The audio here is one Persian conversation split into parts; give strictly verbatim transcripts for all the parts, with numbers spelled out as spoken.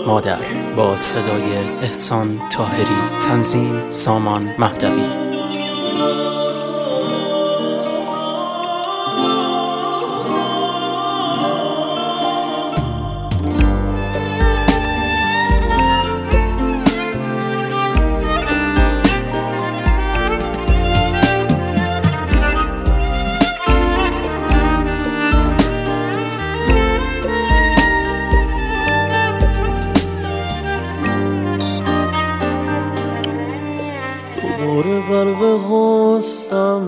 مادر با صدای احسان طاهری، تنظیم سامان مهدوی. دوباره غرق هستم،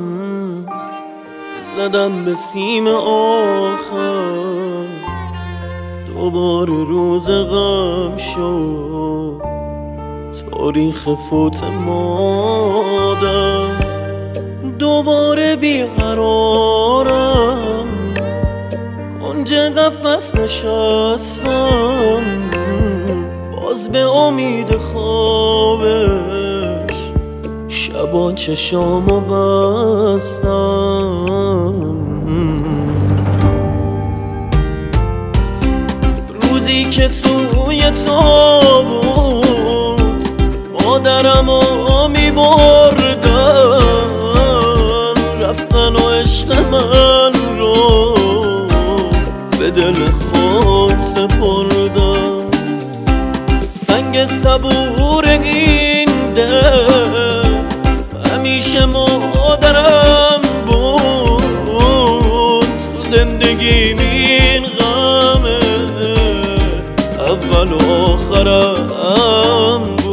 زدم به سیم آخر، دوباره روز غم شد تاریخ فوت مادر. دوباره بیقرارم، کنج قفس نشستم، باز به امید خوابش شبا چشامو بستم. روزی که توی تابوت مادرمو میبردن، رفتن و عشق من رو به دل خود سپردن. سنگ صبور این دل همیشه مادرم بود، تو زندگی این غمه اول و آخرم بود.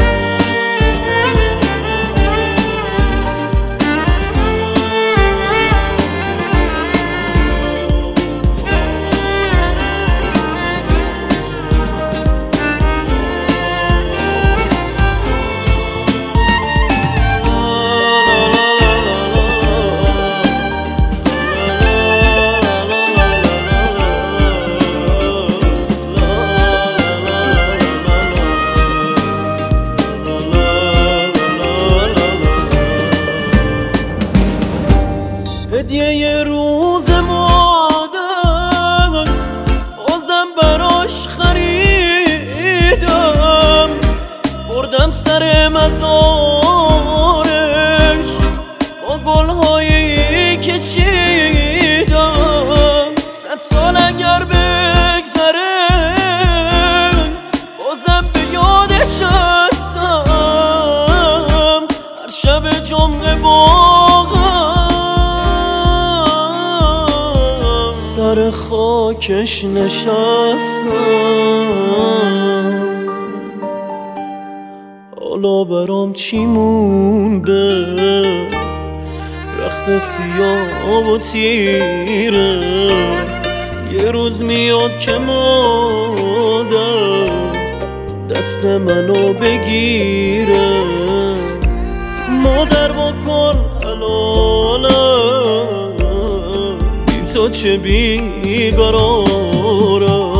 هدیه روز مادر بازم براش خریدم، بردم سر مزارش با گلهایی که چیدم. صد سال اگر بگذره بازم به یادش هستم، هر شب جمعه باغم سر خاکش نشستم. حالا برام چی مونده؟ رخت سیاه و تیره. یه روز میاد که مادر دست منو بگیره. مادر بکن حلالم، تو چه بیقرارم.